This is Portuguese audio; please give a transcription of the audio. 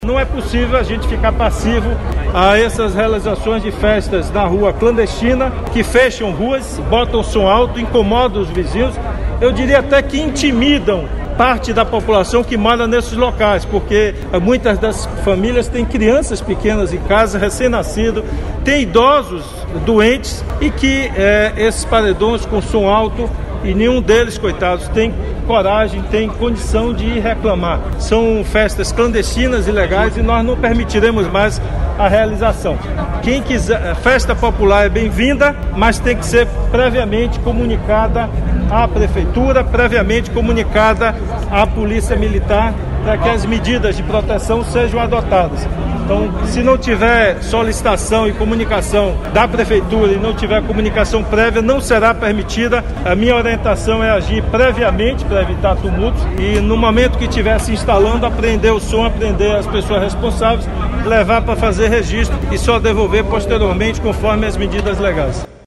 Não é possível a gente ficar passivo a essas realizações de festas na rua clandestina, que fecham ruas, botam som alto, incomodam os vizinhos, eu diria até que intimidam parte da população que mora nesses locais, porque muitas das famílias têm crianças pequenas em casa, recém-nascidos, tem idosos doentes e que esses paredões com som alto, e nenhum deles, coitados, tem coragem, tem condição de ir reclamar. São festas clandestinas, ilegais, e nós não permitiremos mais a realização. Quem quiser, festa popular é bem-vinda, mas tem que ser previamente comunicada à prefeitura, previamente comunicada à polícia militar, para que as medidas de proteção sejam adotadas. Então, se não tiver solicitação e comunicação da prefeitura e não tiver comunicação prévia, não será permitida. A minha orientação é agir previamente para evitar tumultos e, no momento que estiver se instalando, apreender o som, apreender as pessoas responsáveis, levar para fazer registro e só devolver posteriormente conforme as medidas legais.